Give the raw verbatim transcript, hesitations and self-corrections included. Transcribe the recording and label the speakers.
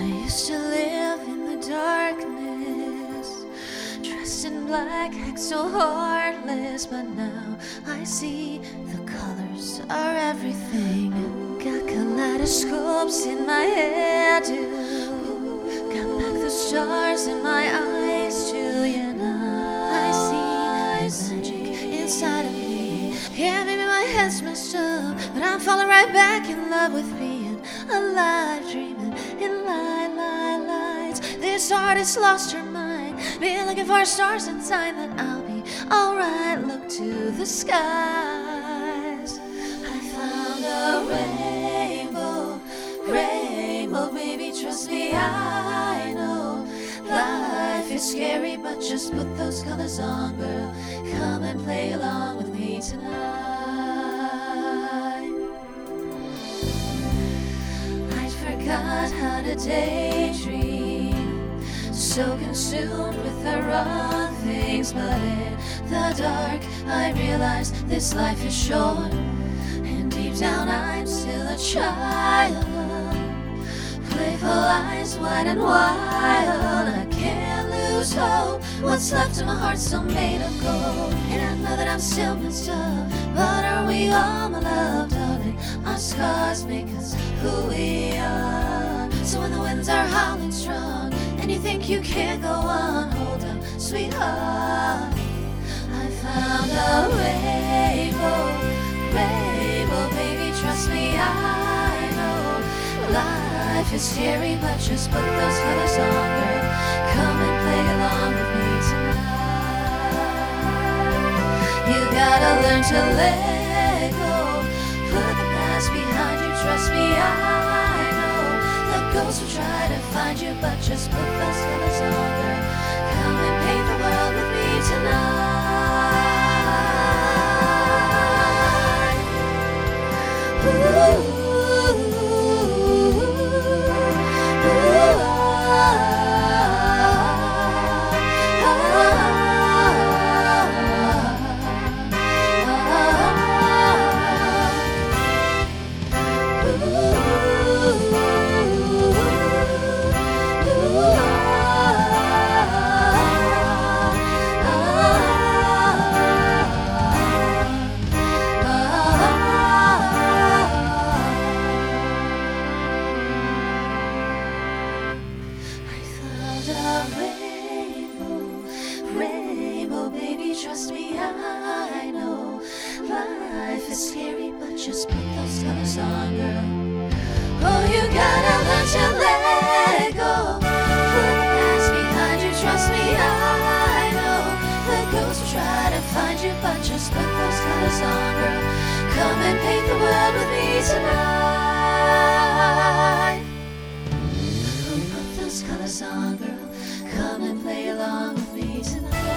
Speaker 1: used to live in the darkness, dressed in black, act so heartless. But now I see the colors are everything. Got kaleidoscopes in my head too. Got back the stars in my eyes too. Yeah, now I see the magic inside of me. Yeah, maybe my head's messed up, but I'm falling right back in love with being alive, dreaming in light, light, lights. This artist lost her mind, been looking for stars and sign that I'll be alright. Look to the skies. I found a rainbow, rainbow, baby, trust me, I know life is scary, but just put those colors on, girl. Come and play along with me tonight. Forgot how to daydream, so consumed with the wrong things. But in the dark I realized this life is short, and deep down I'm still a child. Playful eyes wide and wild, I can't lose hope. What's left of my heart still made of gold, and I know that I'm still messed up, but are we all, my love, darling? Our scars make us who we are. So when the winds are howling strong and you think you can't go on, hold up, sweetheart. I found a rainbow, rainbow, baby, trust me, I know life is scary, but just put those colors on, girl. Come and play along with me tonight. You gotta learn to let go, put the past behind you, trust me, I know the ghosts will try to find you, but just put those colors on, girl. Come and paint the world with me tonight. Ooh. Trust me, I know life is scary, but just put those colors on, girl. Oh, you gotta learn to let go, put the past behind you, trust me, I know the ghosts will try to find you, but just put those colors on, girl. Come and paint the world with me tonight. Oh, put those colors on, girl. Come and play along with me tonight.